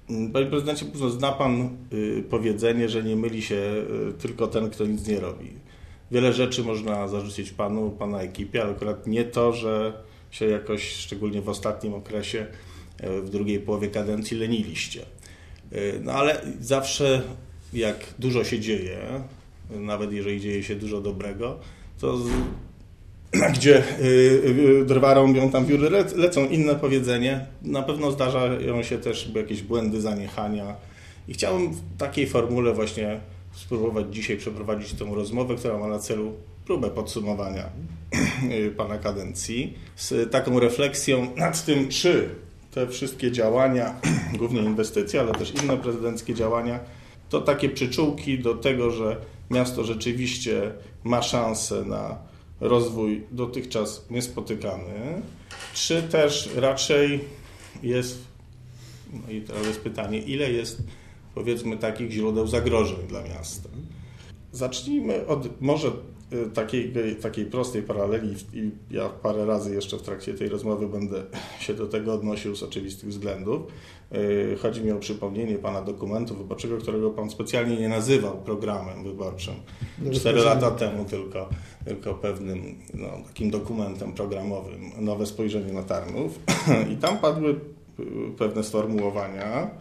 Panie prezydencie, zna pan powiedzenie, że nie myli się tylko ten, kto nic nie robi. Wiele rzeczy można zarzucić panu, pana ekipie, ale akurat nie to, że się jakoś, szczególnie w ostatnim okresie, w drugiej połowie kadencji leniliście. No ale zawsze jak dużo się dzieje, nawet jeżeli dzieje się dużo dobrego, to gdzie drwa rąbią, tam wióry lecą, inne powiedzenie. Na pewno zdarzają się też jakieś błędy, zaniechania. I chciałem w takiej formule właśnie spróbować dzisiaj przeprowadzić tę rozmowę, która ma na celu próbę podsumowania pana kadencji, z taką refleksją nad tym, czy te wszystkie działania, głównie inwestycje, ale też inne prezydenckie działania, to takie przyczółki do tego, że miasto rzeczywiście ma szansę na rozwój dotychczas niespotykany, czy też raczej jest, no i teraz jest pytanie, ile jest, powiedzmy, takich źródeł zagrożeń dla miasta. Zacznijmy od może takiej prostej paraleli i ja parę razy jeszcze w trakcie tej rozmowy będę się do tego odnosił z oczywistych względów. Chodzi mi o przypomnienie pana dokumentu wyborczego, którego pan specjalnie nie nazywał programem wyborczym 4 lata temu, tylko pewnym takim dokumentem programowym, nowe spojrzenie na Tarnów. I tam padły pewne sformułowania,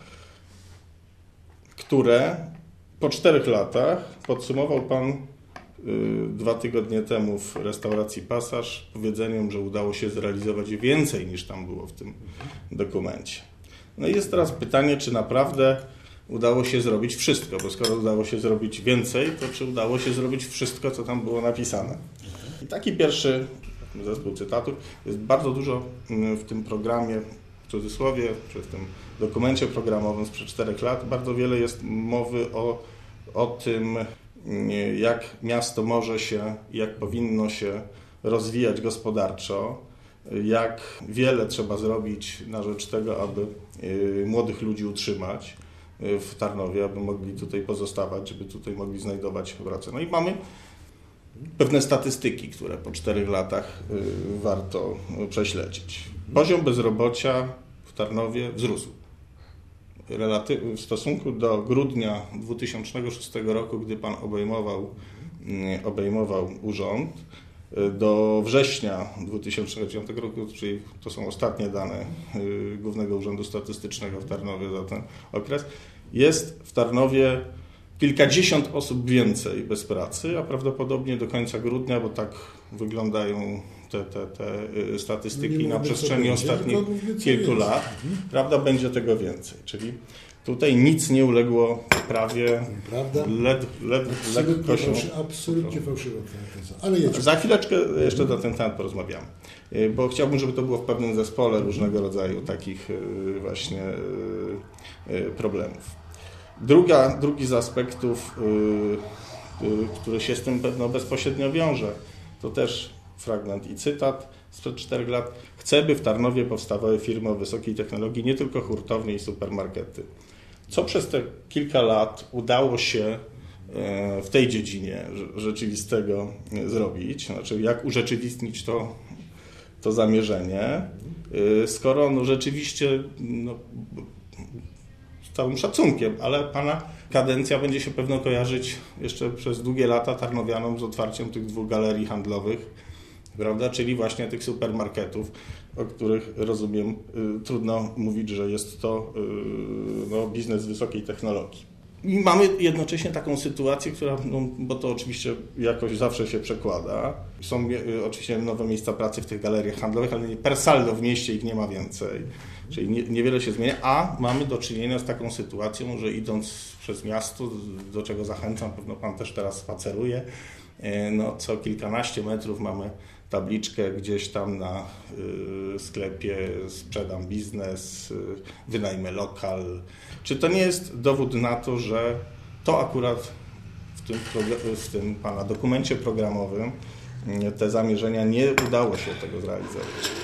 które po 4 latach podsumował pan 2 tygodnie temu w restauracji Pasaż powiedzeniem, że udało się zrealizować więcej niż tam było w tym dokumencie. No i jest teraz pytanie, czy naprawdę udało się zrobić wszystko, bo skoro udało się zrobić więcej, to czy udało się zrobić wszystko, co tam było napisane. I taki pierwszy zespół cytatów. Jest bardzo dużo w tym programie, w cudzysłowie, czy w tym dokumencie programowym sprzed 4 lat, bardzo wiele jest mowy o tym, jak miasto może się, jak powinno się rozwijać gospodarczo, jak wiele trzeba zrobić na rzecz tego, aby młodych ludzi utrzymać w Tarnowie, aby mogli tutaj pozostawać, żeby tutaj mogli znajdować pracę. No i mamy pewne statystyki, które po 4 latach warto prześledzić. Poziom bezrobocia w Tarnowie wzrósł. W stosunku do grudnia 2006 roku, gdy pan obejmował urząd, do września 2009 roku, czyli to są ostatnie dane Głównego Urzędu Statystycznego w Tarnowie za ten okres, jest w Tarnowie kilkadziesiąt osób więcej bez pracy, a prawdopodobnie do końca grudnia, bo tak wyglądają te statystyki na przestrzeni ostatnich kilku lat, prawda, będzie tego więcej. Czyli tutaj nic nie uległo prawie, lekko się... Absolutnie fałszywa teza. Ale jedziemy. Za chwileczkę jeszcze na ten temat porozmawiamy, bo chciałbym, żeby to było w pewnym zespole różnego rodzaju takich właśnie problemów. Drugi z aspektów, który się z tym bezpośrednio wiąże, to też fragment i cytat sprzed 4 lat. Chcę, by w Tarnowie powstawały firmy o wysokiej technologii, nie tylko hurtownie i supermarkety. Co przez te kilka lat udało się w tej dziedzinie rzeczywistego zrobić, znaczy jak urzeczywistnić to zamierzenie, skoro rzeczywiście z całym szacunkiem, ale pana kadencja będzie się pewno kojarzyć jeszcze przez długie lata tarnowianom z otwarciem tych 2 galerii handlowych, prawda, czyli właśnie tych supermarketów, o których, rozumiem, trudno mówić, że jest to biznes wysokiej technologii. I mamy jednocześnie taką sytuację, która, bo to oczywiście jakoś zawsze się przekłada. Są oczywiście nowe miejsca pracy w tych galeriach handlowych, ale per saldo w mieście ich nie ma więcej. Czyli niewiele się zmienia, a mamy do czynienia z taką sytuacją, że idąc przez miasto, do czego zachęcam, pewno pan też teraz spaceruje, co kilkanaście metrów mamy tabliczkę gdzieś tam na sklepie sprzedam biznes, wynajmę lokal. Czy to nie jest dowód na to, że to akurat w tym pana dokumencie programowym te zamierzenia nie udało się tego zrealizować?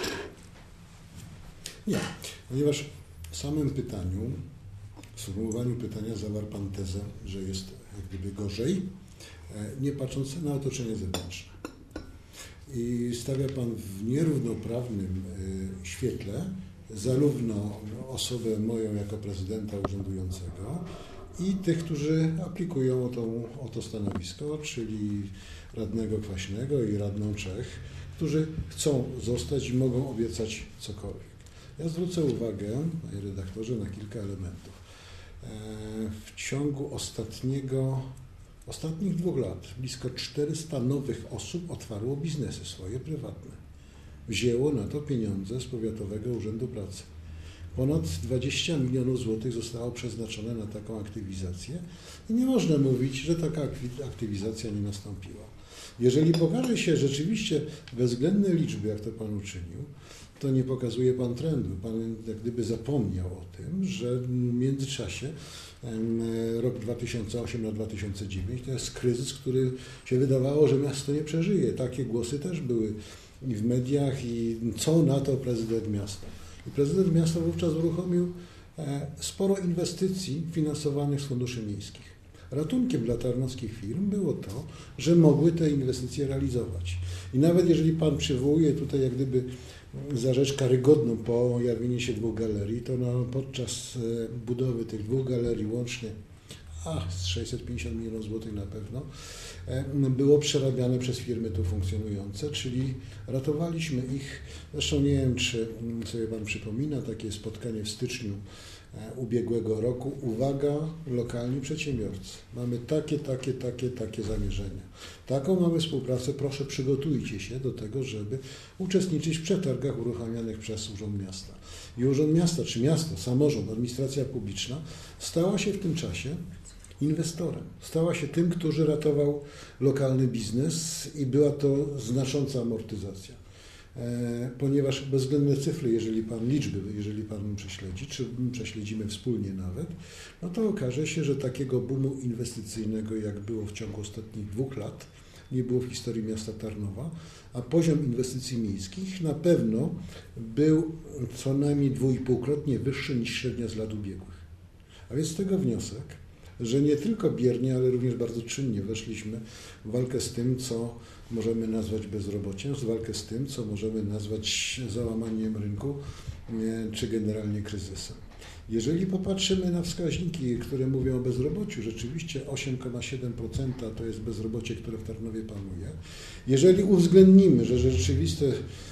Nie, ponieważ w samym pytaniu, w sformułowaniu pytania zawarł pan tezę, że jest jak gdyby gorzej, nie patrząc na otoczenie zewnętrzne. I stawia pan w nierównoprawnym świetle zarówno osobę moją jako prezydenta urzędującego i tych, którzy aplikują o to stanowisko, czyli radnego Kwaśnego i radną Czech, którzy chcą zostać i mogą obiecać cokolwiek. Ja zwrócę uwagę, panie redaktorze, na kilka elementów. W ciągu ostatnich 2 lat blisko 400 nowych osób otwarło biznesy swoje prywatne. Wzięło na to pieniądze z Powiatowego Urzędu Pracy. Ponad 20 milionów złotych zostało przeznaczone na taką aktywizację i nie można mówić, że taka aktywizacja nie nastąpiła. Jeżeli pokaże się rzeczywiście bezwzględne liczby, jak to Pan uczynił, to nie pokazuje Pan trendu. Pan jak gdyby zapomniał o tym, że w międzyczasie rok 2008 na 2009 to jest kryzys, który się wydawało, że miasto nie przeżyje. Takie głosy też były i w mediach i co na to prezydent miasta. I prezydent miasta wówczas uruchomił sporo inwestycji finansowanych z funduszy miejskich. Ratunkiem dla tarnowskich firm było to, że mogły te inwestycje realizować. I nawet jeżeli Pan przywołuje tutaj jak gdyby za rzecz karygodną pojawienie się 2 galerii, to podczas budowy tych 2 galerii łącznie z 650 milionów złotych na pewno, było przerabiane przez firmy tu funkcjonujące, czyli ratowaliśmy ich. Zresztą nie wiem, czy sobie Pan przypomina takie spotkanie w styczniu ubiegłego roku. Uwaga, lokalni przedsiębiorcy. Mamy takie zamierzenia. Taką mamy współpracę. Proszę, przygotujcie się do tego, żeby uczestniczyć w przetargach uruchamianych przez Urząd Miasta. I Urząd Miasta, czy miasto, samorząd, administracja publiczna stała się w tym czasie inwestorem. Stała się tym, który ratował lokalny biznes i była to znacząca amortyzacja. Ponieważ bezwzględne cyfry, jeżeli Pan prześledzi, czy prześledzimy wspólnie nawet, no to okaże się, że takiego boomu inwestycyjnego, jak było w ciągu ostatnich 2 lat, nie było w historii miasta Tarnowa, a poziom inwestycji miejskich na pewno był co najmniej 2,5-krotnie wyższy niż średnia z lat ubiegłych. A więc z tego wniosek, że nie tylko biernie, ale również bardzo czynnie weszliśmy w walkę z tym, co możemy nazwać bezrobociem, w walkę z tym, co możemy nazwać załamaniem rynku, czy generalnie kryzysem. Jeżeli popatrzymy na wskaźniki, które mówią o bezrobociu, rzeczywiście 8,7% to jest bezrobocie, które w Tarnowie panuje. Jeżeli uwzględnimy, że rzeczywisty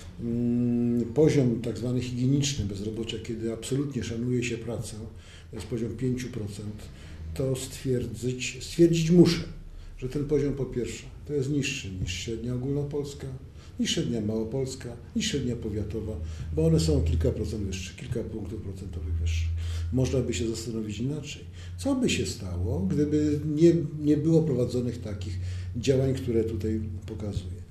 poziom tak zwany higieniczny bezrobocia, kiedy absolutnie szanuje się pracę, to jest poziom 5%, to stwierdzić muszę, że ten poziom po pierwsze to jest niższy niż średnia ogólnopolska, niż średnia małopolska, niż średnia powiatowa, bo one są o kilka procent wyższe, kilka punktów procentowych wyższe. Można by się zastanowić inaczej. Co by się stało, gdyby nie było prowadzonych takich działań, które tutaj pokazuję.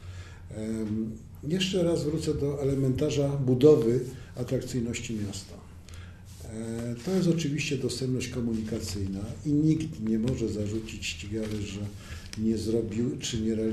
Jeszcze raz wrócę do elementarza budowy atrakcyjności miasta. To jest oczywiście dostępność komunikacyjna i nikt nie może zarzucić ścigale, że nie zrobił czy nie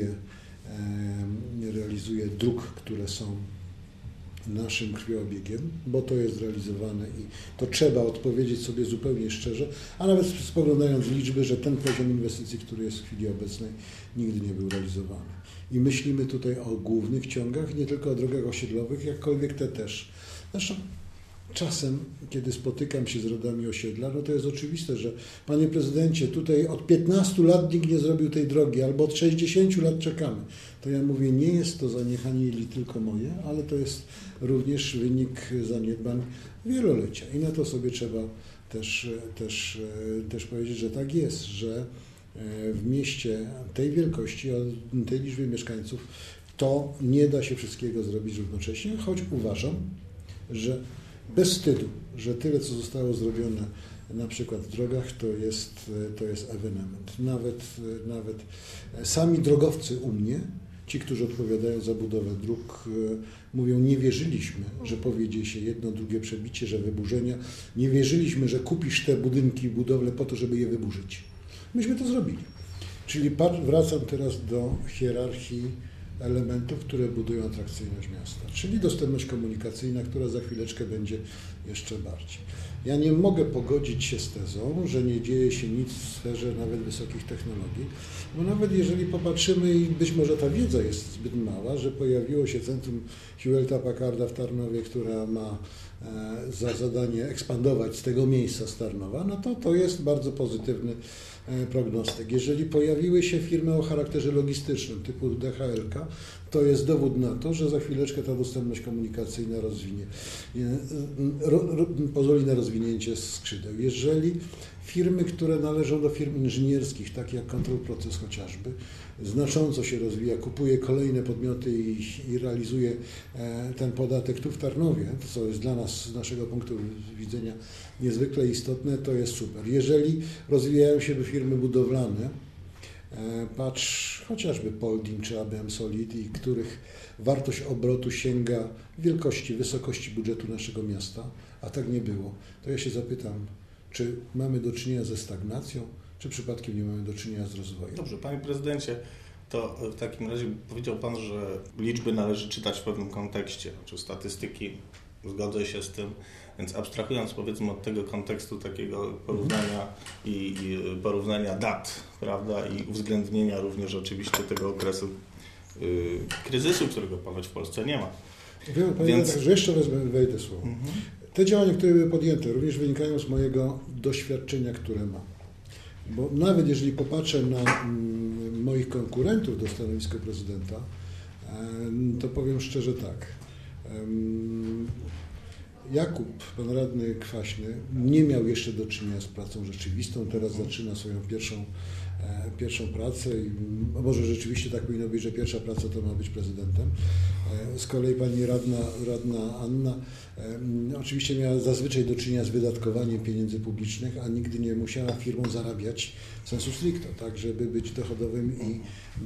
realizuje dróg, które są naszym krwiobiegiem, bo to jest realizowane i to trzeba odpowiedzieć sobie zupełnie szczerze, a nawet spoglądając liczby, że ten poziom inwestycji, który jest w chwili obecnej, nigdy nie był realizowany. I myślimy tutaj o głównych ciągach, nie tylko o drogach osiedlowych, jakkolwiek te też. Zresztą czasem, kiedy spotykam się z rodami osiedla, no to jest oczywiste, że panie prezydencie, tutaj od 15 lat nikt nie zrobił tej drogi, albo od 60 lat czekamy. To ja mówię, nie jest to zaniechanie tylko moje, ale to jest również wynik zaniedbań wielolecia. I na to sobie trzeba też powiedzieć, że tak jest, że w mieście tej wielkości, o tej liczbie mieszkańców, to nie da się wszystkiego zrobić równocześnie, choć uważam, że bez wstydu, że tyle, co zostało zrobione na przykład w drogach, to jest ewenement. Nawet sami drogowcy u mnie, ci, którzy odpowiadają za budowę dróg, mówią, nie wierzyliśmy, że powiedzie się jedno, drugie przebicie, że wyburzenia. Nie wierzyliśmy, że kupisz te budynki, budowle po to, żeby je wyburzyć. Myśmy to zrobili. Czyli wracam teraz do hierarchii elementów, które budują atrakcyjność miasta, czyli dostępność komunikacyjna, która za chwileczkę będzie jeszcze bardziej. Ja nie mogę pogodzić się z tezą, że nie dzieje się nic w sferze nawet wysokich technologii, bo nawet jeżeli popatrzymy i być może ta wiedza jest zbyt mała, że pojawiło się centrum Hewletta Packarda w Tarnowie, która ma za zadanie ekspandować z tego miejsca z Tarnowa, no to jest bardzo pozytywny prognostyk. Jeżeli pojawiły się firmy o charakterze logistycznym typu DHL-ka, to jest dowód na to, że za chwileczkę ta dostępność komunikacyjna pozwoli na rozwinięcie skrzydeł. Jeżeli firmy, które należą do firm inżynierskich, takie jak Control Proces chociażby, znacząco się rozwija, kupuje kolejne podmioty i realizuje ten podatek tu w Tarnowie, co jest dla nas z naszego punktu widzenia niezwykle istotne, to jest super. Jeżeli rozwijają się firmy budowlane, patrz chociażby Poldim czy ABM Solid, i których wartość obrotu sięga wysokości budżetu naszego miasta, a tak nie było, to ja się zapytam, czy mamy do czynienia ze stagnacją, czy przypadkiem nie mamy do czynienia z rozwojem? Dobrze, panie prezydencie, to w takim razie powiedział pan, że liczby należy czytać w pewnym kontekście, czy statystyki, zgodzę się z tym, więc abstrahując powiedzmy od tego kontekstu takiego porównania i porównania dat, prawda, i uwzględnienia również oczywiście tego okresu kryzysu, którego ponoć w Polsce nie ma. Więc... że jeszcze wejdę słowo. Te działania, które były podjęte, również wynikają z mojego doświadczenia, które mam. Bo nawet jeżeli popatrzę na moich konkurentów do stanowiska prezydenta, to powiem szczerze tak. Jakub, pan radny Kwaśny, nie miał jeszcze do czynienia z pracą rzeczywistą, teraz zaczyna swoją pierwszą pracę i może rzeczywiście tak powinno być, że pierwsza praca to ma być prezydentem. Z kolei pani radna Anna oczywiście miała zazwyczaj do czynienia z wydatkowaniem pieniędzy publicznych, a nigdy nie musiała firmą zarabiać sensu stricto, tak, żeby być dochodowym i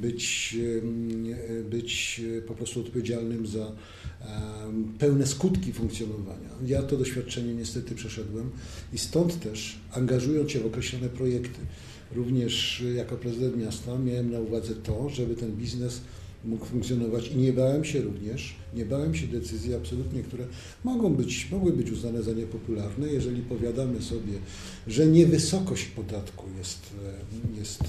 być po prostu odpowiedzialnym za pełne skutki funkcjonowania. Ja to doświadczenie niestety przeszedłem i stąd też, angażując się w określone projekty, również jako prezydent miasta miałem na uwadze to, żeby ten biznes mógł funkcjonować i nie bałem się decyzji absolutnie, które mogły być uznane za niepopularne, jeżeli powiadamy sobie, że nie wysokość podatku jest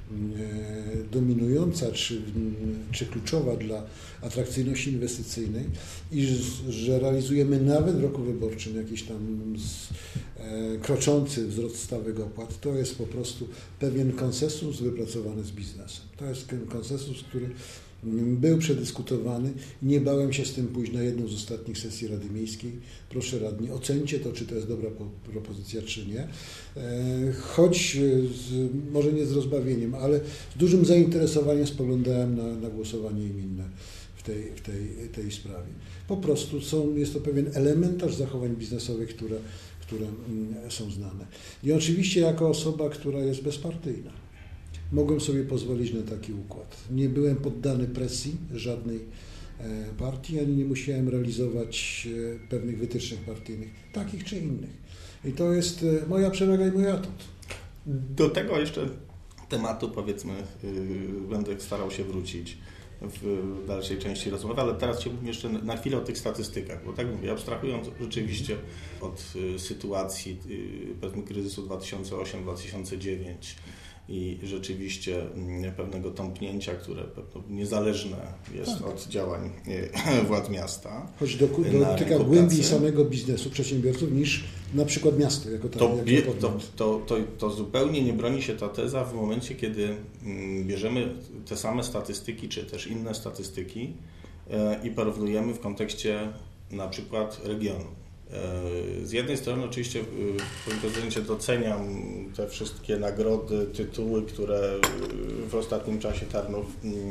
dominująca czy kluczowa dla atrakcyjności inwestycyjnej i że realizujemy nawet w roku wyborczym jakiś tam kroczący wzrost stawek opłat, to jest po prostu pewien konsensus wypracowany z biznesem. To jest ten konsensus, który był przedyskutowany. Nie bałem się z tym pójść na jedną z ostatnich sesji Rady Miejskiej. Proszę radni, ocencie to, czy to jest dobra propozycja, czy nie. Choć może nie z rozbawieniem, ale z dużym zainteresowaniem spoglądałem na głosowanie imienne w tej sprawie. Po prostu jest to pewien elementarz zachowań biznesowych, które są znane. I oczywiście jako osoba, która jest bezpartyjna, mogłem sobie pozwolić na taki układ. Nie byłem poddany presji żadnej partii, ani nie musiałem realizować pewnych wytycznych partyjnych, takich czy innych. I to jest moja przewaga i mój atut. Do tego jeszcze tematu, powiedzmy, będę starał się wrócić w dalszej części rozmowy, ale teraz chciałbym jeszcze na chwilę o tych statystykach, bo tak mówię, abstrahując rzeczywiście od sytuacji, powiedzmy, kryzysu 2008-2009, i rzeczywiście pewnego tąpnięcia, które niezależne jest od działań władz miasta. Choć dotyka głębiej samego biznesu, przedsiębiorców, niż na przykład miasto jako to zupełnie nie broni się ta teza w momencie, kiedy bierzemy te same statystyki, czy też inne statystyki i porównujemy w kontekście na przykład regionu. Z jednej strony oczywiście, panie prezydencie, doceniam te wszystkie nagrody, tytuły, które w ostatnim czasie Tarnów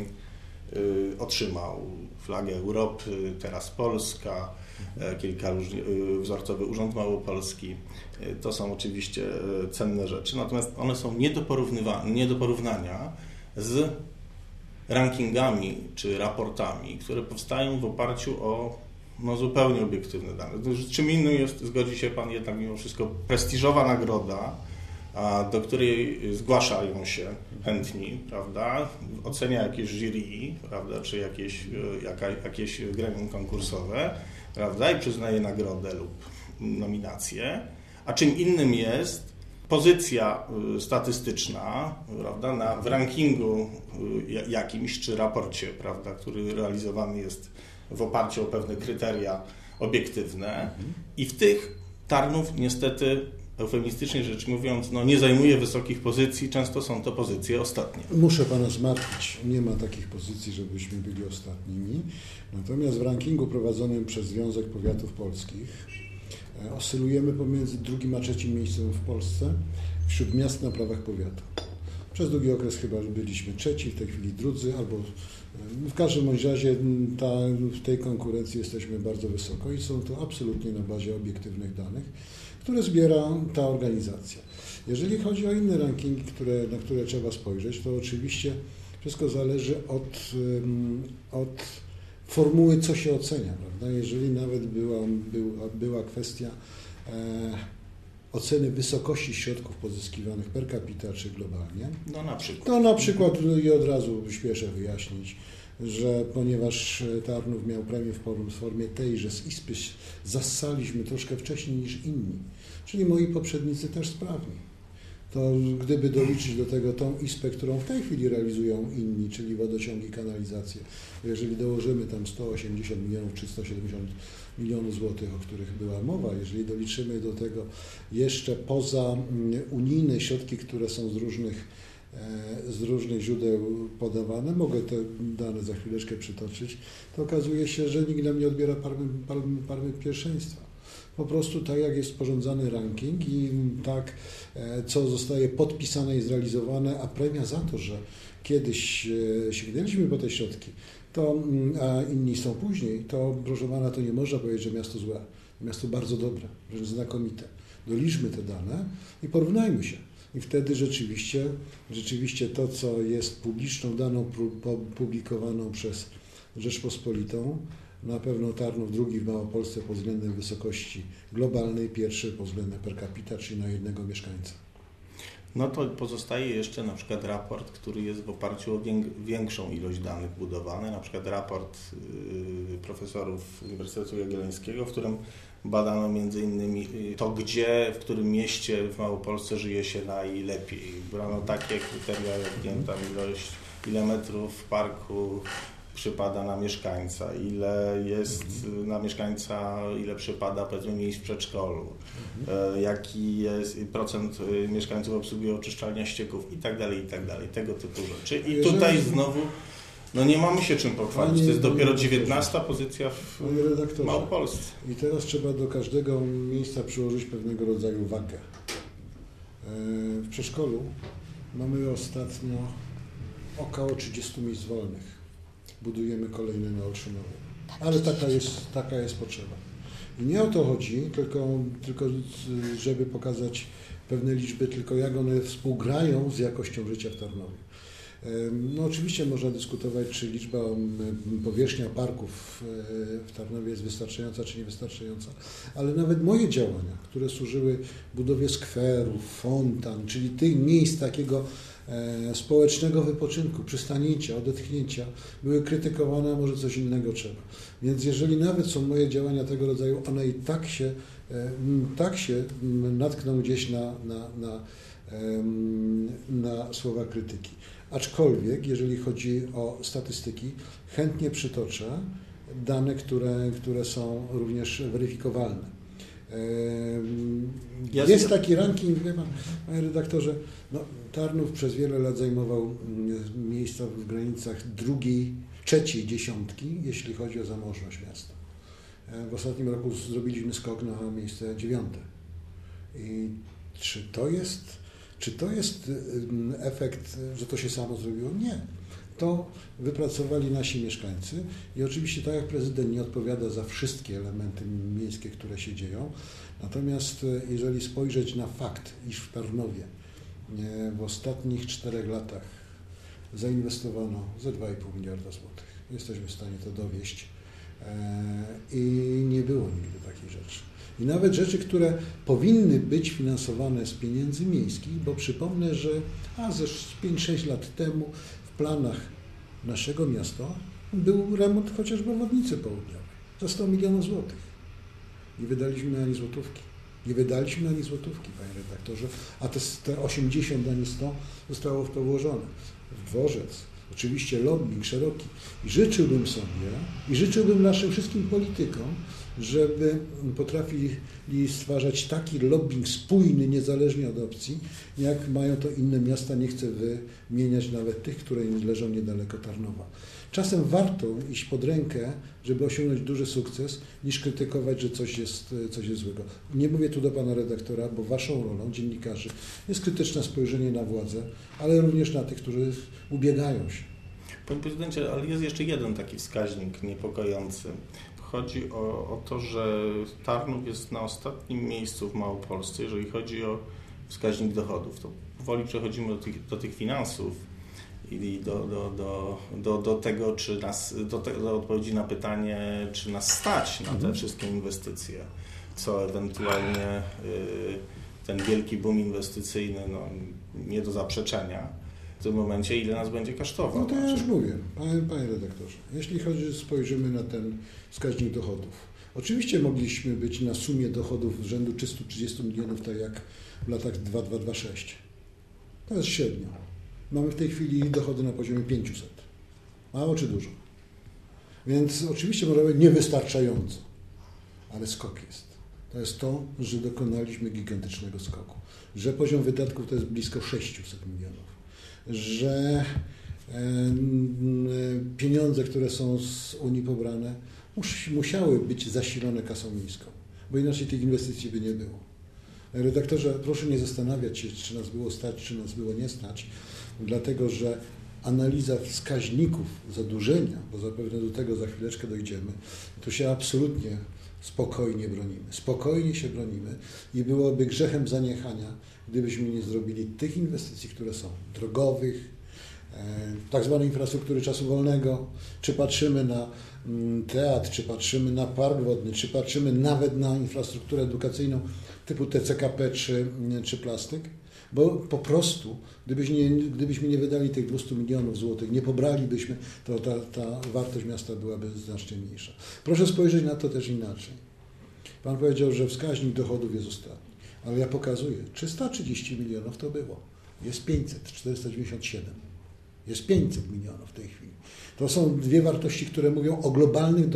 otrzymał. Flagę Europy, teraz Polska, kilka wzorcowy Urząd Małopolski. To są oczywiście cenne rzeczy, natomiast one są nie do porównania z rankingami czy raportami, które powstają w oparciu o zupełnie obiektywne dane. Czym innym jest, zgodzi się pan, jednak mimo wszystko prestiżowa nagroda, do której zgłaszają się chętni, prawda? Ocenia jakieś jury, prawda? Czy jakieś gremium konkursowe, prawda? I przyznaje nagrodę lub nominację, a czym innym jest pozycja statystyczna, prawda, w rankingu jakimś czy raporcie, prawda, który realizowany jest w oparciu o pewne kryteria obiektywne i w tych Tarnów niestety, eufemistycznie rzecz mówiąc, nie zajmuje wysokich pozycji, często są to pozycje ostatnie. Muszę Pana zmartwić, nie ma takich pozycji, żebyśmy byli ostatnimi. Natomiast w rankingu prowadzonym przez Związek Powiatów Polskich oscylujemy pomiędzy 2. a 3. miejscem w Polsce wśród miast na prawach powiatu. Przez długi okres chyba byliśmy 3, w tej chwili 2, albo w każdym bądź razie w tej konkurencji jesteśmy bardzo wysoko i są to absolutnie na bazie obiektywnych danych, które zbiera ta organizacja. Jeżeli chodzi o inne rankingi, na które trzeba spojrzeć, to oczywiście wszystko zależy od formuły, co się ocenia, prawda? Jeżeli nawet była kwestia oceny wysokości środków pozyskiwanych per capita czy globalnie, to na przykład i od razu śpieszę wyjaśnić, że ponieważ Tarnów miał premię w formie tej, że z ISPy zassaliśmy troszkę wcześniej niż inni, czyli moi poprzednicy też sprawni, to gdyby doliczyć do tego tą ISPę, którą w tej chwili realizują inni, czyli wodociągi, kanalizacje, jeżeli dołożymy tam 180 milionów czy 170 milionów złotych, o których była mowa, jeżeli doliczymy do tego jeszcze poza unijne środki, które są z różnych źródeł podawane, mogę te dane za chwileczkę przytoczyć, to okazuje się, że nikt nam nie odbiera palmy pierwszeństwa. Po prostu tak, jak jest sporządzany ranking i tak, co zostaje podpisane i zrealizowane, a premia za to, że kiedyś sięgnęliśmy po te środki, a inni są później, to proszę Pana, to nie można powiedzieć, że miasto złe. Miasto bardzo dobre, wręcz znakomite. Doliczmy te dane i porównajmy się. I wtedy rzeczywiście to, co jest publiczną daną publikowaną przez Rzeczpospolitą, na pewno Tarnów drugi w Małopolsce pod względem wysokości globalnej, pierwszy pod względem per capita, czyli na jednego mieszkańca. No to pozostaje jeszcze na przykład raport, który jest w oparciu o większą ilość danych budowany, na przykład raport profesorów Uniwersytetu Jagiellońskiego, w którym badano między innymi to, w którym mieście w Małopolsce żyje się najlepiej. Brano takie kryteria jak nie wiem, tam ile metrów parku przypada na mieszkańca, ile jest na mieszkańca, ile przypada powiedzmy miejsc w przedszkolu, jaki jest procent mieszkańców obsługuje oczyszczalnia ścieków i tak dalej, tego typu rzeczy. I tutaj znowu nie mamy się czym pochwalić, to jest dopiero 19. pozycja w Małopolsce. I teraz trzeba do każdego miejsca przyłożyć pewnego rodzaju wagę. W przedszkolu mamy ostatnio około 30 miejsc wolnych. Budujemy kolejne na Olszynowie. Ale taka jest potrzeba. I nie o to chodzi, tylko żeby pokazać pewne liczby, tylko jak one współgrają z jakością życia w Tarnowie. Oczywiście można dyskutować, czy powierzchnia parków w Tarnowie jest wystarczająca, czy niewystarczająca, ale nawet moje działania, które służyły budowie skwerów, fontan, czyli tych miejsc takiego społecznego wypoczynku, przystanięcia, odetchnięcia, były krytykowane, a może coś innego trzeba. Więc jeżeli nawet są moje działania tego rodzaju, one i tak się natkną gdzieś na słowa krytyki. Aczkolwiek, jeżeli chodzi o statystyki, chętnie przytoczę dane, które są również weryfikowalne. Jest taki ranking, wie Pan, Panie redaktorze, Tarnów przez wiele lat zajmował miejsca w granicach trzeciej dziesiątki, jeśli chodzi o zamożność miasta. W ostatnim roku zrobiliśmy skok na miejsce 9. I czy to jest efekt, że to się samo zrobiło? Nie. To wypracowali nasi mieszkańcy i oczywiście tak jak prezydent nie odpowiada za wszystkie elementy miejskie, które się dzieją, natomiast jeżeli spojrzeć na fakt, iż w Tarnowie w ostatnich 4 latach zainwestowano ze 2,5 miliarda złotych, jesteśmy w stanie to dowieść i nie było nigdy takich rzeczy. I nawet rzeczy, które powinny być finansowane z pieniędzy miejskich, bo przypomnę, że ze 5-6 lat temu w planach naszego miasta był remont chociażby obwodnicy południowej za 100 milionów złotych. Nie wydaliśmy ani złotówki. Nie wydaliśmy ani złotówki, panie redaktorze, a te 80 ani 100 zostało w to włożone. W dworzec, oczywiście lobbying szeroki. I życzyłbym naszym wszystkim politykom, żeby potrafili stwarzać taki lobbying spójny, niezależnie od opcji, jak mają to inne miasta. Nie chcę wymieniać nawet tych, które leżą niedaleko Tarnowa. Czasem warto iść pod rękę, żeby osiągnąć duży sukces, niż krytykować, że coś jest złego. Nie mówię tu do pana redaktora, bo waszą rolą, dziennikarzy, jest krytyczne spojrzenie na władzę, ale również na tych, którzy ubiegają się. Panie prezydencie, ale jest jeszcze jeden taki wskaźnik niepokojący. Chodzi o to, że Tarnów jest na ostatnim miejscu w Małopolsce, jeżeli chodzi o wskaźnik dochodów. To powoli przechodzimy do tych finansów i do tego, czy nas, do odpowiedzi na pytanie, czy nas stać na te wszystkie inwestycje, co ewentualnie ten wielki boom inwestycyjny, nie do zaprzeczenia w tym momencie, ile nas będzie kosztował. No to ja już mówię, panie redaktorze, jeśli spojrzymy na ten wskaźnik dochodów. Oczywiście mogliśmy być na sumie dochodów rzędu 330 milionów, tak jak w latach 2026. To jest średnio. Mamy w tej chwili dochody na poziomie 500. Mało czy dużo? Więc oczywiście może być niewystarczająco, ale skok jest. To jest to, że dokonaliśmy gigantycznego skoku. Że poziom wydatków to jest blisko 600 milionów. Że pieniądze, które są z Unii pobrane, musiały być zasilone kasą miejską, bo inaczej tych inwestycji by nie było. Redaktorze, proszę nie zastanawiać się, czy nas było stać, czy nas było nie stać, dlatego że analiza wskaźników zadłużenia, bo zapewne do tego za chwileczkę dojdziemy, to się absolutnie spokojnie bronimy. Spokojnie się bronimy i byłoby grzechem zaniechania, gdybyśmy nie zrobili tych inwestycji, które są drogowych, tak zwanej infrastruktury czasu wolnego, czy patrzymy na teatr, czy patrzymy na park wodny, czy patrzymy nawet na infrastrukturę edukacyjną typu TCKP czy plastyk, bo po prostu, gdybyśmy nie wydali tych 200 milionów złotych, nie pobralibyśmy, to ta wartość miasta byłaby znacznie mniejsza. Proszę spojrzeć na to też inaczej. Pan powiedział, że wskaźnik dochodów jest ostatni, ale ja pokazuję, 330 milionów to było. Jest 500, 497. Jest 500 milionów w tej chwili. To są dwie wartości, które mówią o globalnych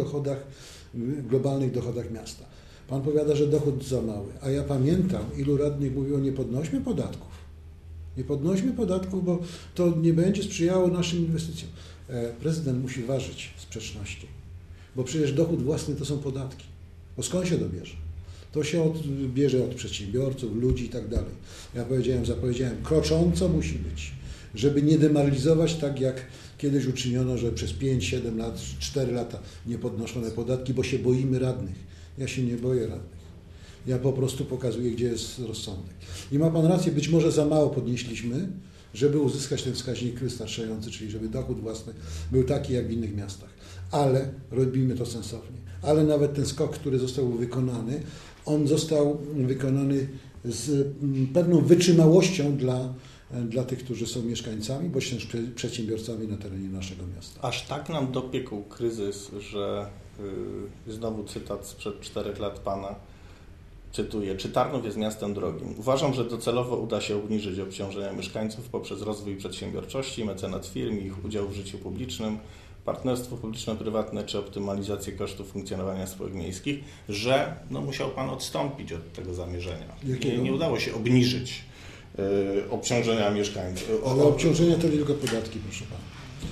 dochodach miasta. Pan powiada, że dochód za mały, a ja pamiętam, ilu radnych mówiło, nie podnośmy podatków. Nie podnośmy podatków, bo to nie będzie sprzyjało naszym inwestycjom. Prezydent musi ważyć sprzeczności, bo przecież dochód własny to są podatki. Bo skąd się dobierze? To się bierze od przedsiębiorców, ludzi i tak dalej. Ja zapowiedziałem, krocząco musi być, żeby nie demoralizować tak jak kiedyś uczyniono, że przez 5-7 lat, 4 lata nie podnoszone podatki, bo się boimy radnych. Ja się nie boję radnych. Ja po prostu pokazuję, gdzie jest rozsądek. I ma pan rację, być może za mało podnieśliśmy, żeby uzyskać ten wskaźnik wystarczający, czyli żeby dochód własny był taki jak w innych miastach. Ale robimy to sensownie. Ale nawet ten skok, który został wykonany, on został wykonany z pewną wytrzymałością dla tych, którzy są mieszkańcami, bądź też przedsiębiorcami na terenie naszego miasta. Aż tak nam dopiekł kryzys, że znowu cytat sprzed 4 lat pana, cytuję, czy Tarnów jest miastem drogim? Uważam, że docelowo uda się obniżyć obciążenia mieszkańców poprzez rozwój przedsiębiorczości, mecenat firm i ich udział w życiu publicznym, partnerstwo publiczno-prywatne czy optymalizację kosztów funkcjonowania spółek miejskich, że musiał pan odstąpić od tego zamierzenia. Nie udało się obniżyć obciążenia mieszkańców. Ale obciążenia to nie tylko podatki, proszę pana.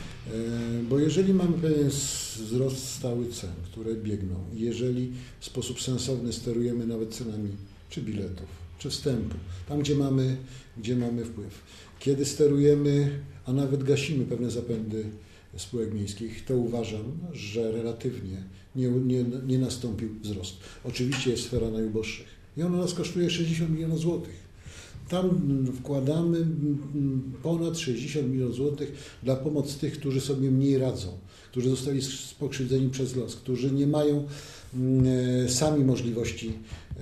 Bo jeżeli mamy pewien wzrost stały cen, które biegną, jeżeli w sposób sensowny sterujemy nawet cenami czy biletów, czy wstępu, tam gdzie mamy wpływ, kiedy sterujemy, a nawet gasimy pewne zapędy spółek miejskich, to uważam, że relatywnie nie nastąpił wzrost. Oczywiście jest sfera najuboższych i ona nas kosztuje 60 milionów złotych. Tam wkładamy ponad 60 milionów złotych dla pomocy tych, którzy sobie mniej radzą, którzy zostali spokrzywdzeni przez los, którzy nie mają sami możliwości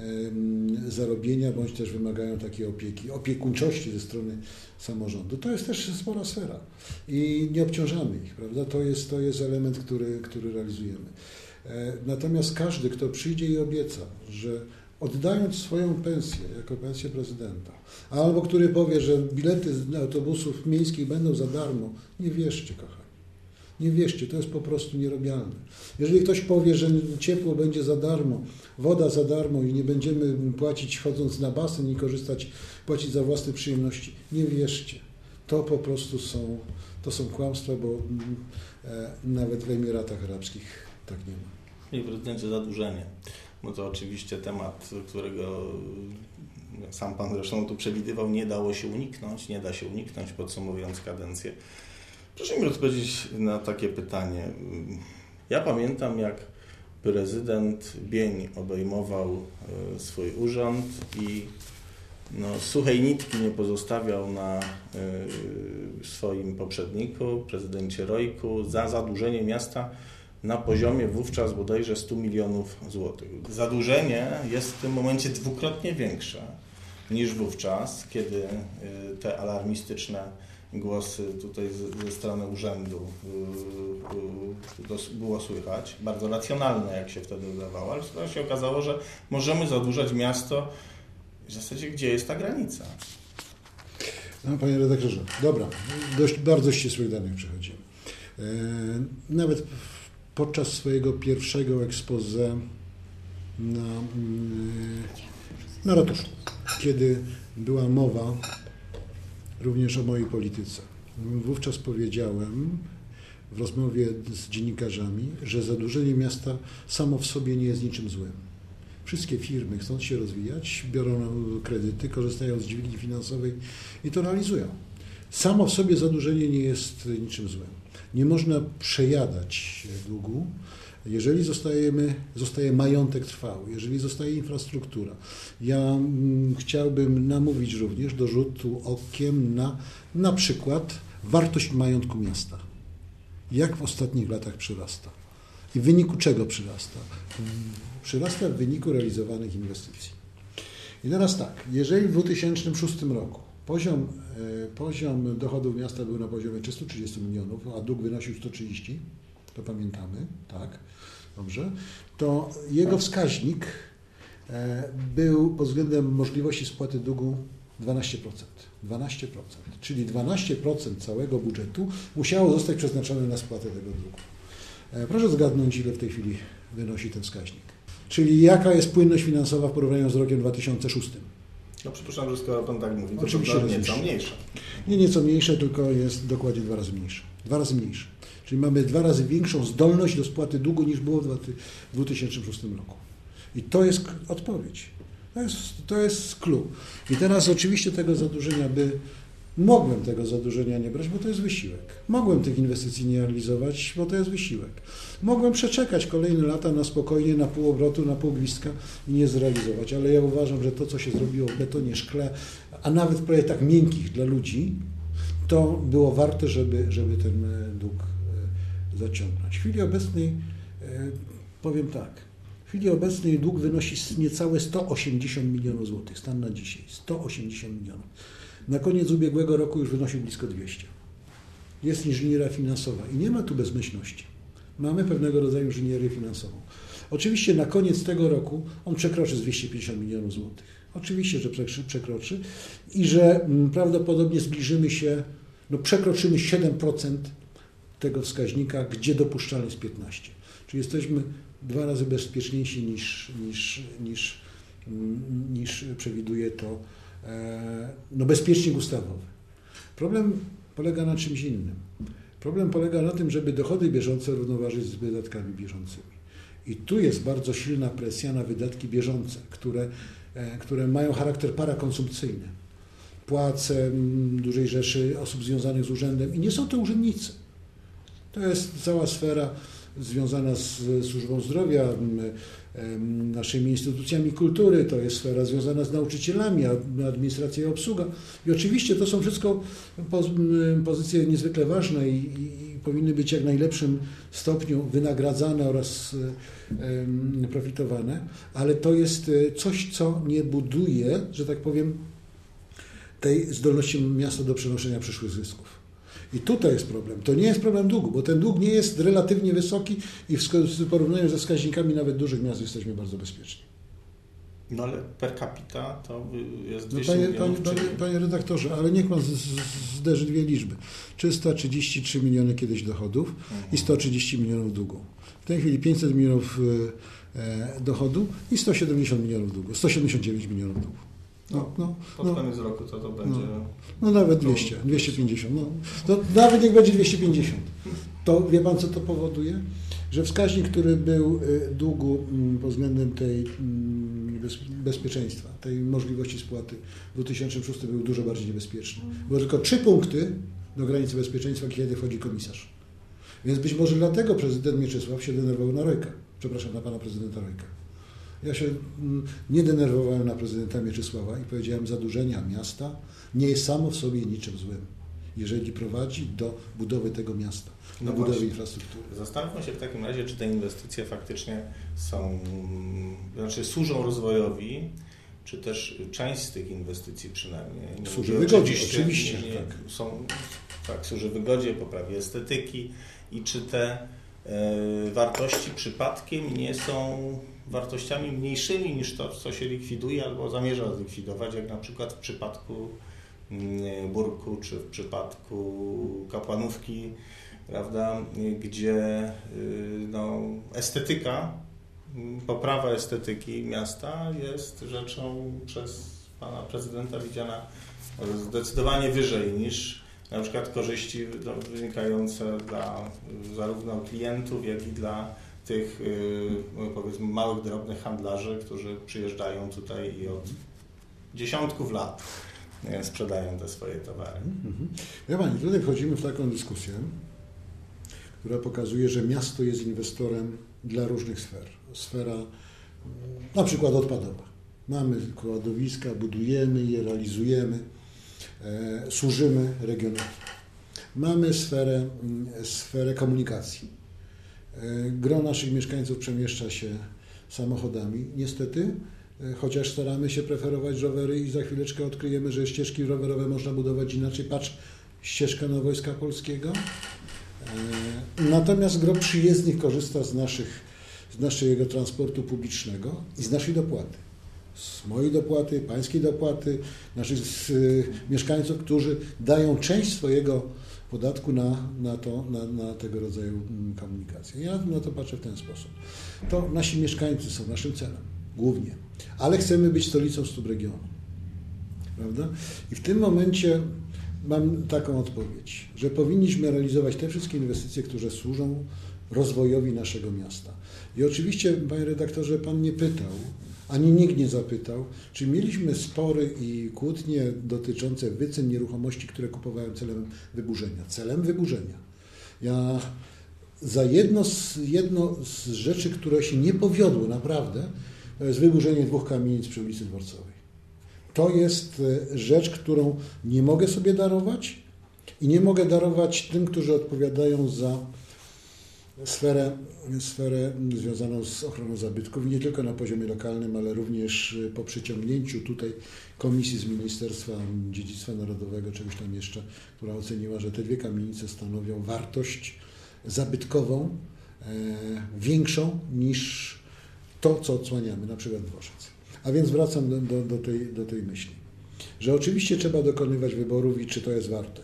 zarobienia, bądź też wymagają takiej opiekuńczości ze strony samorządu. To jest też spora sfera i nie obciążamy ich, prawda? To jest element, który realizujemy. Natomiast każdy, kto przyjdzie i obieca, że oddając swoją pensję jako pensję prezydenta, albo który powie, że bilety z autobusów miejskich będą za darmo, nie wierzcie, kochani. Nie wierzcie, to jest po prostu nierobialne. Jeżeli ktoś powie, że ciepło będzie za darmo, woda za darmo i nie będziemy płacić chodząc na basen i płacić za własne przyjemności, nie wierzcie. To po prostu są kłamstwa, bo nawet w Emiratach Arabskich tak nie ma. Panie prezydencie, zadłużenie. No to oczywiście temat, którego sam pan zresztą tu przewidywał, nie da się uniknąć, podsumowując kadencję. Proszę mi odpowiedzieć na takie pytanie. Ja pamiętam, jak prezydent Bień obejmował swój urząd i suchej nitki nie pozostawiał na swoim poprzedniku, prezydencie Rojku, za zadłużenie miasta na poziomie wówczas bodajże 100 milionów złotych. Zadłużenie jest w tym momencie dwukrotnie większe niż wówczas, kiedy te alarmistyczne głosy tutaj ze strony urzędu było słychać, bardzo racjonalne, jak się wtedy wydawało, ale wtedy się okazało, że możemy zadłużać miasto. W zasadzie gdzie jest ta granica? No, panie redaktorze, dobra, bardzo ścisłych danych przechodzimy. Nawet podczas swojego pierwszego expose na ratuszu, kiedy była mowa również o mojej polityce, wówczas powiedziałem w rozmowie z dziennikarzami, że zadłużenie miasta samo w sobie nie jest niczym złym. Wszystkie firmy, chcąc się rozwijać, biorą kredyty, korzystają z dźwigni finansowej i to realizują. Samo w sobie zadłużenie nie jest niczym złym. Nie można przejadać długu, jeżeli zostaje majątek trwały, jeżeli zostaje infrastruktura. Ja chciałbym namówić również do rzutu okiem na przykład wartość majątku miasta. Jak w ostatnich latach przyrasta? I w wyniku czego przyrasta? Przyrasta w wyniku realizowanych inwestycji. I teraz tak, jeżeli w 2006 roku poziom dochodów miasta był na poziomie 330 milionów, a dług wynosił 130, to pamiętamy, tak, dobrze, to jego wskaźnik był pod względem możliwości spłaty długu 12%. 12%, czyli 12% całego budżetu musiało zostać przeznaczone na spłatę tego długu. Proszę zgadnąć, ile w tej chwili wynosi ten wskaźnik. Czyli jaka jest płynność finansowa w porównaniu z rokiem 2006? No przypuszczam, że skoro pan tak mówi, to oczywiście to nieco mniejsze. Nie nieco mniejsze, tylko jest dokładnie 2 razy mniejsze. 2 razy mniejsze. Czyli mamy 2 razy większą zdolność do spłaty długu niż było w 2006 roku. I to jest odpowiedź. To jest clue. I teraz oczywiście mogłem tego zadłużenia nie brać, bo to jest wysiłek. Mogłem tych inwestycji nie realizować, bo to jest wysiłek. Mogłem przeczekać kolejne lata na spokojnie, na pół obrotu, na pół gwizdka i nie zrealizować. Ale ja uważam, że to, co się zrobiło w betonie, szkle, a nawet w projektach miękkich dla ludzi, to było warte, żeby ten dług zaciągnąć. W chwili obecnej, powiem tak, w chwili obecnej dług wynosi niecałe 180 milionów złotych, stan na dzisiaj, 180 milionów. Na koniec ubiegłego roku już wynosił blisko 200. Jest inżynieria finansowa i nie ma tu bezmyślności. Mamy pewnego rodzaju inżynierię finansową. Oczywiście na koniec tego roku on przekroczy z 250 milionów złotych. Oczywiście, że przekroczy i że prawdopodobnie zbliżymy się, przekroczymy 7% tego wskaźnika, gdzie dopuszczalny jest 15%. Czyli jesteśmy 2 razy bezpieczniejsi niż przewiduje to bezpiecznik ustawowy. Problem polega na czymś innym. Problem polega na tym, żeby dochody bieżące równoważyć z wydatkami bieżącymi. I tu jest bardzo silna presja na wydatki bieżące, które mają charakter parakonsumpcyjny. Płace dużej rzeszy osób związanych z urzędem i nie są to urzędnicy. To jest cała sfera związana z służbą zdrowia, naszymi instytucjami kultury, to jest sfera związana z nauczycielami, administracja i obsługa. I oczywiście to są wszystko pozycje niezwykle ważne i powinny być w jak najlepszym stopniu wynagradzane oraz profitowane, ale to jest coś, co nie buduje, że tak powiem, tej zdolności miasta do przenoszenia przyszłych zysków. I tutaj jest problem. To nie jest problem długu, bo ten dług nie jest relatywnie wysoki i w porównaniu ze wskaźnikami nawet dużych miast jesteśmy bardzo bezpieczni. No ale per capita to jest No 200 milionów. panie redaktorze, ale niech pan zderzy dwie liczby. 333 miliony kiedyś dochodów i 130 milionów długu. W tej chwili 500 milionów dochodu i 170 milionów długu. 179 milionów długu. Pod koniec roku to będzie... No nawet 200, 250. To nawet niech będzie 250. To wie pan, co to powoduje? Że wskaźnik, który był długu pod względem tej bezpieczeństwa, tej możliwości spłaty w 2006 był dużo bardziej niebezpieczny. Było tylko 3 punkty do granicy bezpieczeństwa, kiedy wchodzi komisarz. Więc być może dlatego prezydent Mieczysław się denerwował na Rojka. Przepraszam, na pana prezydenta Rojka. Ja się nie denerwowałem na prezydenta Mieczysława i powiedziałem, zadłużenia miasta nie jest samo w sobie niczym złym, jeżeli prowadzi do budowy tego miasta, do budowy infrastruktury. Zastanówmy się w takim razie, czy te inwestycje faktycznie służą rozwojowi, czy też część z tych inwestycji przynajmniej. Służy wygodzie, oczywiście. Służy wygodzie, poprawie estetyki i czy te wartości przypadkiem nie są wartościami mniejszymi niż to, co się likwiduje albo zamierza zlikwidować, jak na przykład w przypadku Burku czy w przypadku Kapłanówki, prawda, gdzie estetyka, poprawa estetyki miasta jest rzeczą przez pana prezydenta widziana zdecydowanie wyżej niż na przykład korzyści wynikające dla zarówno klientów, jak i dla tych, powiedzmy, małych, drobnych handlarzy, którzy przyjeżdżają tutaj i od dziesiątków lat sprzedają te swoje towary. Ja pani, tutaj wchodzimy w taką dyskusję, która pokazuje, że miasto jest inwestorem dla różnych sfer. Sfera na przykład odpadowa. Mamy kładowiska, budujemy je, realizujemy, służymy regionowi. Mamy sferę komunikacji. Gro naszych mieszkańców przemieszcza się samochodami. Niestety, chociaż staramy się preferować rowery i za chwileczkę odkryjemy, że ścieżki rowerowe można budować inaczej. Patrz, ścieżka na Wojska Polskiego. Natomiast gro przyjezdnych korzysta z naszego transportu publicznego i z naszej dopłaty. Z mojej dopłaty, pańskiej dopłaty, naszych mieszkańców, którzy dają część swojego podatku na tego rodzaju komunikację. Ja na to patrzę w ten sposób. To nasi mieszkańcy są naszym celem, głównie. Ale chcemy być stolicą subregionu. Prawda? I w tym momencie mam taką odpowiedź, że powinniśmy realizować te wszystkie inwestycje, które służą rozwojowi naszego miasta. I oczywiście, panie redaktorze, pan nie pytał, ani nikt nie zapytał, czy mieliśmy spory i kłótnie dotyczące wycen nieruchomości, które kupowałem celem wyburzenia. Celem wyburzenia. Ja za jedno z rzeczy, które się nie powiodły naprawdę, to jest wyburzenie 2 kamienic przy ulicy Dworcowej. To jest rzecz, którą nie mogę sobie darować i nie mogę darować tym, którzy odpowiadają za sferę związaną z ochroną zabytków i nie tylko na poziomie lokalnym, ale również po przyciągnięciu tutaj komisji z Ministerstwa Dziedzictwa Narodowego, czegoś tam jeszcze, która oceniła, że te 2 kamienice stanowią wartość zabytkową większą niż to, co odsłaniamy, na przykład dworzec. A więc wracam do tej myśli, że oczywiście trzeba dokonywać wyborów i czy to jest warte.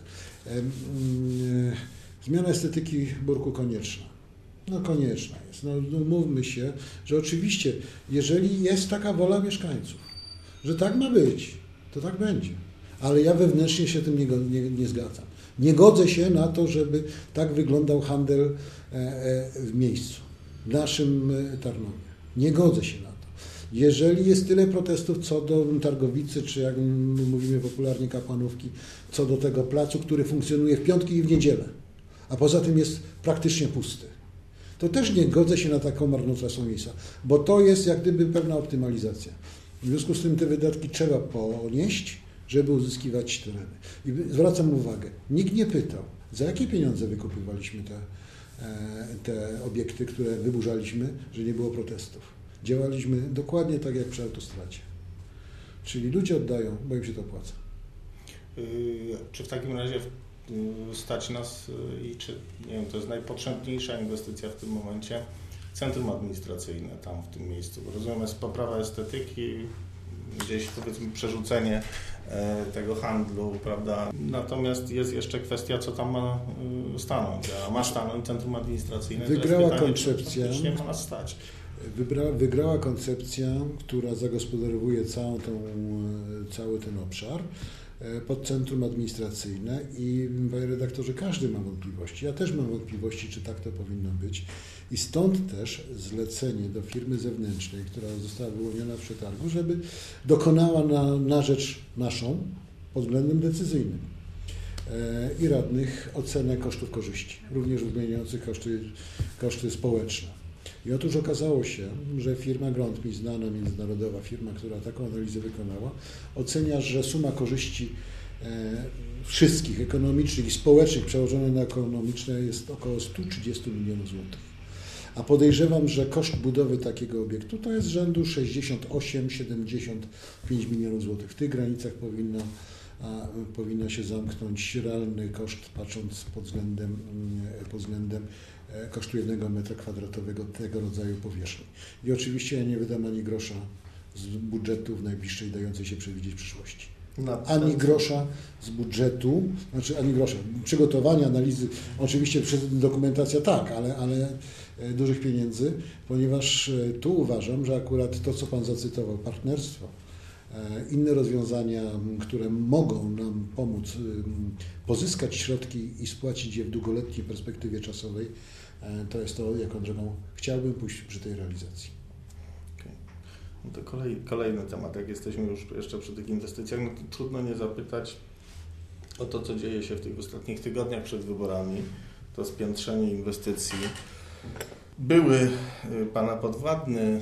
Zmiana estetyki Burku konieczna. No konieczna jest. No, mówmy się, że oczywiście, jeżeli jest taka wola mieszkańców, że tak ma być, to tak będzie. Ale ja wewnętrznie się tym nie zgadzam. Nie godzę się na to, żeby tak wyglądał handel w miejscu, w naszym Tarnowie. Nie godzę się na to. Jeżeli jest tyle protestów co do Targowicy, czy jak mówimy popularnie Kapłanówki, co do tego placu, który funkcjonuje w piątki i w niedzielę, a poza tym jest praktycznie pusty, to też nie godzę się na taką marnotrawstwo miejsca, bo to jest jak gdyby pewna optymalizacja. W związku z tym te wydatki trzeba ponieść, żeby uzyskiwać tereny. I zwracam uwagę, nikt nie pytał, za jakie pieniądze wykupywaliśmy te obiekty, które wyburzaliśmy, że nie było protestów. Działaliśmy dokładnie tak jak przy autostradzie. Czyli ludzie oddają, bo im się to opłaca. Czy w takim razie stać nas i czy, nie wiem, to jest najpotrzebniejsza inwestycja w tym momencie, centrum administracyjne tam w tym miejscu. Bo rozumiem, jest poprawa estetyki, gdzieś powiedzmy przerzucenie tego handlu, prawda? Natomiast jest jeszcze kwestia, co tam ma stanąć. A ma stanąć centrum administracyjne. Wygrała pytanie, koncepcja. Czy ma nas stać? Wygrała koncepcja, która zagospodarowuje cały ten obszar pod centrum administracyjne i, panie redaktorze, każdy ma wątpliwości. Ja też mam wątpliwości, czy tak to powinno być. I stąd też zlecenie do firmy zewnętrznej, która została wyłoniona w przetargu, żeby dokonała na rzecz naszą pod względem decyzyjnym i radnych ocenę kosztów korzyści, również uwzględniających koszty społeczne. I otóż okazało się, że firma Grądmi, znana międzynarodowa firma, która taką analizę wykonała, ocenia, że suma korzyści wszystkich ekonomicznych i społecznych przełożone na ekonomiczne jest około 130 milionów złotych. A podejrzewam, że koszt budowy takiego obiektu to jest rzędu 68-75 milionów złotych. W tych granicach powinno się zamknąć realny koszt, patrząc pod względem kosztu 1 metra kwadratowego tego rodzaju powierzchni. I oczywiście ja nie wydam ani grosza z budżetu w najbliższej dającej się przewidzieć przyszłości. Ani grosza z budżetu, znaczy ani grosza. Przygotowanie, analizy, oczywiście dokumentacja tak, ale dużych pieniędzy, ponieważ tu uważam, że akurat to, co Pan zacytował, partnerstwo, inne rozwiązania, które mogą nam pomóc pozyskać środki i spłacić je w długoletniej perspektywie czasowej, to jest to, jaką drogą chciałbym pójść przy tej realizacji. Okay. No to kolejny temat, jak jesteśmy już jeszcze przy tych inwestycjach, no to trudno nie zapytać o to, co dzieje się w tych ostatnich tygodniach przed wyborami, to spiętrzenie inwestycji. Były Pana podwładny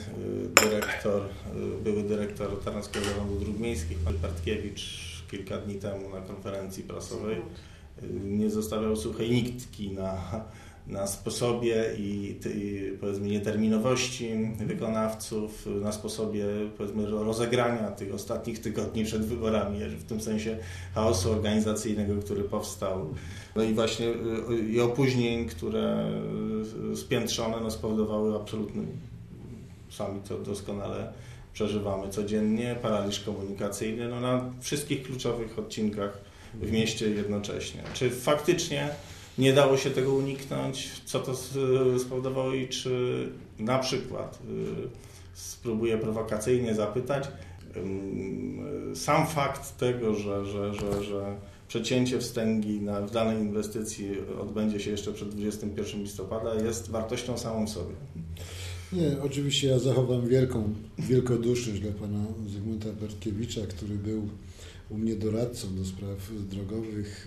były dyrektor Tarnowskiego Zarządu Dróg Miejskich, pan Bartkiewicz, kilka dni temu na konferencji prasowej nie zostawiał suchej nitki na sposobie i powiedzmy nieterminowości wykonawców, na sposobie powiedzmy rozegrania tych ostatnich tygodni przed wyborami, w tym sensie chaosu organizacyjnego, który powstał. No i właśnie i opóźnień, które spiętrzone spowodowały absolutny, sami to doskonale przeżywamy codziennie, paraliż komunikacyjny na wszystkich kluczowych odcinkach w mieście jednocześnie. Czy faktycznie nie dało się tego uniknąć? Co to spowodowało i czy na przykład, spróbuję prowokacyjnie zapytać, sam fakt tego, że przecięcie wstęgi w danej inwestycji odbędzie się jeszcze przed 21 listopada jest wartością samą w sobie? Nie, oczywiście ja zachowam wielkoduszność dla pana Zygmunta Bartkiewicza, który był u mnie doradcą do spraw drogowych,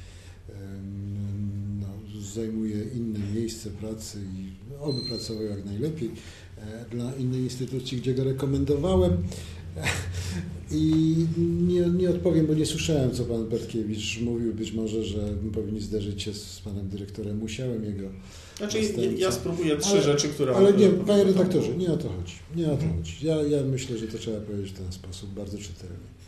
zajmuje inne miejsce pracy i oby pracował jak najlepiej dla innej instytucji, gdzie go rekomendowałem. I nie odpowiem, bo nie słyszałem, co pan Bartkiewicz mówił. Być może, że powinien zderzyć się z panem dyrektorem. Musiałem jego... Znaczy, ja spróbuję trzy rzeczy, które... Ale nie, panie redaktorze, nie o to chodzi. Nie o to chodzi. Ja myślę, że to trzeba powiedzieć w ten sposób, bardzo czytelnie.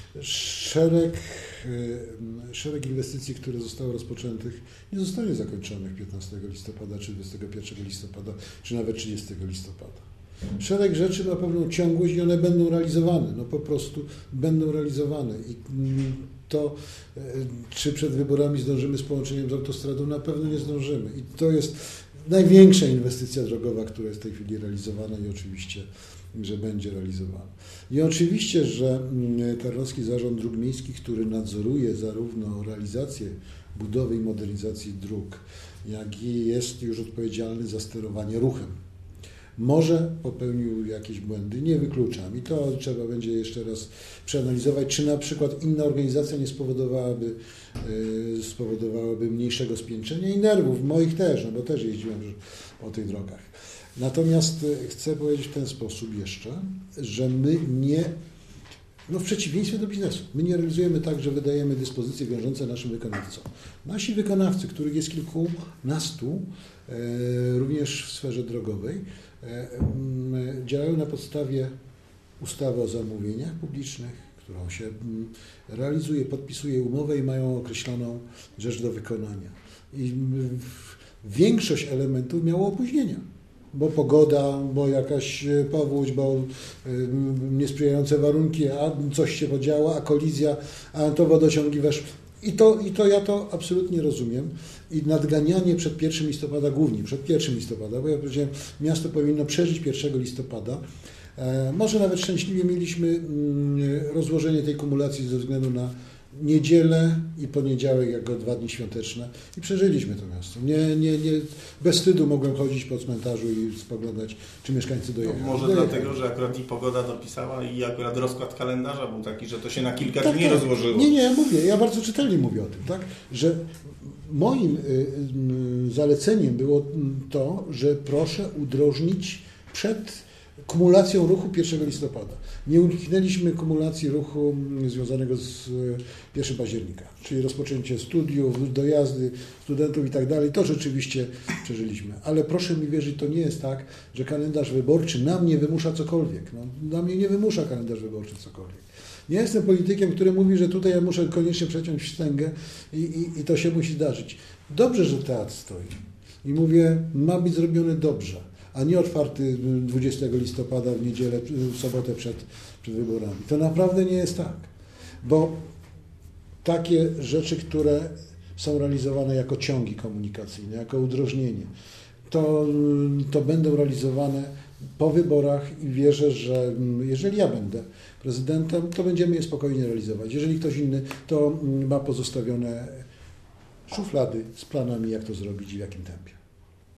Szereg inwestycji, które zostały rozpoczętych, nie zostanie zakończonych 15 listopada, czy 21 listopada, czy nawet 30 listopada. Szereg rzeczy ma pewną ciągłość i one będą realizowane, po prostu będą realizowane. I to, czy przed wyborami zdążymy z połączeniem z autostradą, na pewno nie zdążymy. I to jest największa inwestycja drogowa, która jest w tej chwili realizowana i oczywiście, że będzie realizowana. I oczywiście, że Tarnowski Zarząd Dróg Miejskich, który nadzoruje zarówno realizację budowy i modernizacji dróg, jak i jest już odpowiedzialny za sterowanie ruchem. Może popełnił jakieś błędy, nie wykluczam. I to trzeba będzie jeszcze raz przeanalizować, czy na przykład inna organizacja nie spowodowałaby mniejszego spiętrzenia i nerwów, moich też, bo też jeździłem po tych drogach. Natomiast chcę powiedzieć w ten sposób jeszcze, że my nie, w przeciwieństwie do biznesu, my nie realizujemy tak, że wydajemy dyspozycje wiążące naszym wykonawcom. Nasi wykonawcy, których jest kilkunastu, również w sferze drogowej, działają na podstawie ustawy o zamówieniach publicznych, którą się realizuje, podpisuje umowę i mają określoną rzecz do wykonania. I większość elementów miało opóźnienia. Bo pogoda, bo jakaś powódź, bo niesprzyjające warunki, a coś się podziało, a kolizja, a to wodociągi weszły. I to ja to absolutnie rozumiem. I nadganianie przed 1 listopada, głównie przed 1 listopada, bo ja powiedziałem, miasto powinno przeżyć 1 listopada. Może nawet szczęśliwie mieliśmy rozłożenie tej kumulacji ze względu na niedzielę i poniedziałek jako 2 dni świąteczne i przeżyliśmy to miasto. Bez wstydu mogłem chodzić po cmentarzu i spoglądać, czy mieszkańcy dojechali. No może dlatego, że akurat i pogoda dopisała i akurat rozkład kalendarza był taki, że to się na kilka dni rozłożyło. Ja bardzo czytelnie mówię o tym, tak, że moim zaleceniem było to, że proszę udrożnić przed kumulacją ruchu 1 listopada. Nie uniknęliśmy kumulacji ruchu związanego z 1 października, czyli rozpoczęcie studiów, dojazdy studentów i tak dalej. To rzeczywiście przeżyliśmy. Ale proszę mi wierzyć, to nie jest tak, że kalendarz wyborczy na mnie wymusza cokolwiek. No, na mnie nie wymusza kalendarz wyborczy cokolwiek. Nie jestem politykiem, który mówi, że tutaj ja muszę koniecznie przeciąć wstęgę i to się musi zdarzyć. Dobrze, że teatr stoi. I mówię, ma być zrobione dobrze, a nie otwarty 20 listopada w niedzielę, w sobotę przed wyborami. To naprawdę nie jest tak, bo takie rzeczy, które są realizowane jako ciągi komunikacyjne, jako udrożnienie, to będą realizowane po wyborach i wierzę, że jeżeli ja będę prezydentem, to będziemy je spokojnie realizować. Jeżeli ktoś inny, to ma pozostawione szuflady z planami, jak to zrobić i w jakim tempie.